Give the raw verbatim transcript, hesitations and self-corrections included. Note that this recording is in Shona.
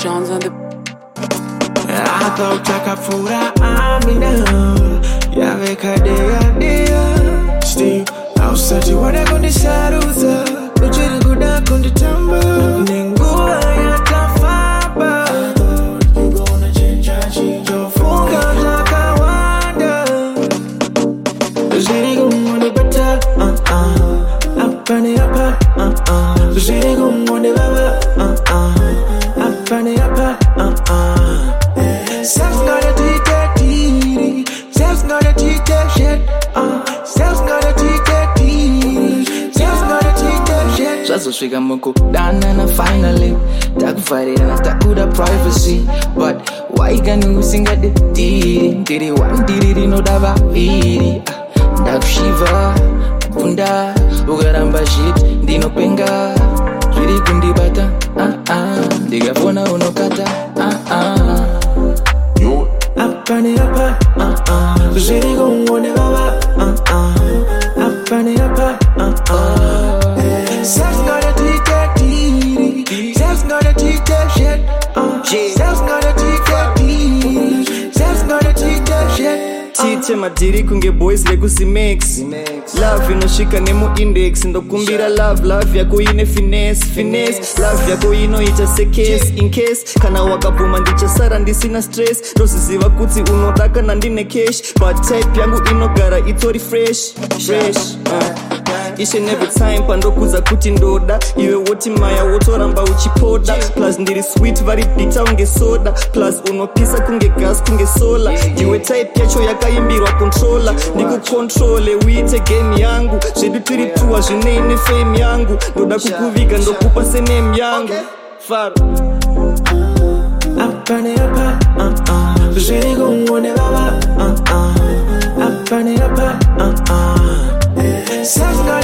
Jones on the. I thought I could fool that I'm in now. Yeah, make a day a day. Still, I'll set you what I gonna decide who's up. But you go down on the tumble. Then go I at a fiber. I thought you gonna change your change your phone. Cause I can wonder. City go on the better. Uh uh. Up and the upper. Uh uh. City go on the better. Uh uh. Up and the upper. Uh uh. Self's got a teacher, teeny. Self's got a teacher, shit. Uh, self's got a teacher, teeny. Self's got a teacher, shit. Zvazosvika mukudana finally takuvharira takuda privacy, but waigani usingadediri ndiri wandiri rinoda vaviri. Ndakushiva kunda ukaramba shit ndinopenga zviri kundibata. uh uh ndikafona unokata. uh uh Up and the upper, uh uh. City go on the baba, uh uh. Up and the upper, uh uh. Self's got a teacher, teeny. Self's got a teacher, shit. Uh, self's got a teacher, teeny. Self's got a teacher, shit. Teacher madiri kunge boys legacy mix. Love inoshika nemu index. Ndokumbira love, love yako ine finesse, finesse. Love yako ino ita se case, in case kana wakapuma ndicha sara ndisina stress. Rosiziva kuti unodaka na ndine cash, but type yangu inogara itori fresh, fresh. Uh. Each and every time pandokuza kuti ndoda iwe woti maya wotoramba uchipoda. Plus ndiri sweet vari bitter unge soda. Plus unopisa kunge gas kunge sola. Iwe type yacho yakaimbirwa controller. Niku controle uite game yangu. Zvedu tiri tuwa zvineine fame yangu. Ndoda kukuviga ndokupa se name yangu. Faro Up and the upper, uh uh. City go on the baba, uh uh. Up and the upper, uh uh. Self's got